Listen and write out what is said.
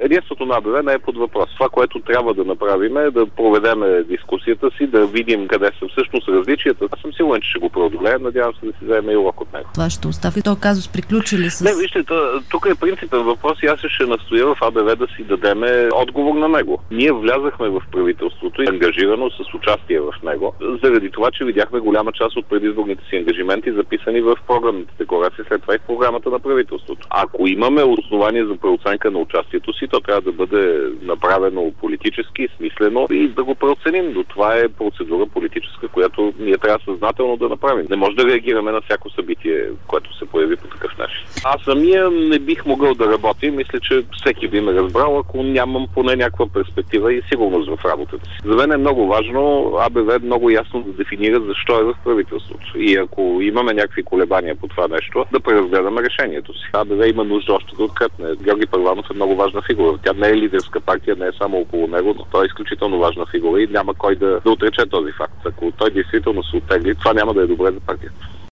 Единството на АБВ не е под въпрос. Това, което трябва да направим е да проведем дискусията си, да видим къде са всъщност различията. Аз съм сигурен, че ще го преодолеем. Надявам се да си вземе и урок от него. Това ще остави. То казус приключи ли с... Не, вижте, тук е принципен въпрос и аз ще настоя в АБВ да си дадеме отговор на него. Ние влязахме в правителството и ангажирано с участие в него, заради това, че видяхме голяма част от предизборните си ангажименти, записани в програмните декларации, след това и в програмата на правителството. Ако имаме основание за преоценка на участието си, то трябва да бъде направено политически, смислено и да го преоценим. Но това е процедура политическа, която ние трябва съзнателно да направим. Не може да реагираме на всяко събитие, което се появи по такъв начин. Аз самия не бих могъл да работя. Мисля, че всеки би ме разбрал, ако нямам поне някаква перспектива и сигурност в работата си. За мен е много важно АБВ много ясно да дефинира защо е в правителството. И ако имаме някакви колебания по това нещо, да преразгледаме решението си. АБВ има нужда още да открепне. Георги Първанов е много важна фигура. Тя не е лидерска партия, не е само около него, но той е изключително важна фигура и няма кой да отрече този факт. Ако той действително се оттегли, това няма да е добре за партията.